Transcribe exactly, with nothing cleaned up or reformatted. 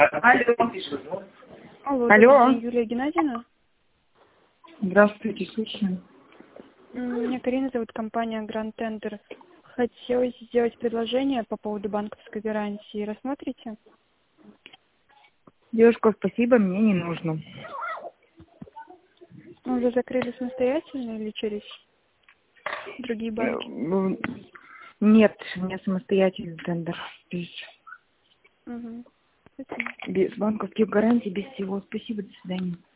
Алло. Алло, Алло. добрый день, Юлия Геннадьевна. Здравствуйте, слушаю. М, Меня Карина зовут, компания Grand Tender. Хотелось сделать предложение по поводу банковской гарантии. Рассмотрите? Девушка, спасибо, мне не нужно. Мы уже закрыли самостоятельно или через другие Э, банки? ну, Нет, не самостоятельный тендер. Без, Угу. Спасибо. без банковских гарантий, без всего. Спасибо, до свидания.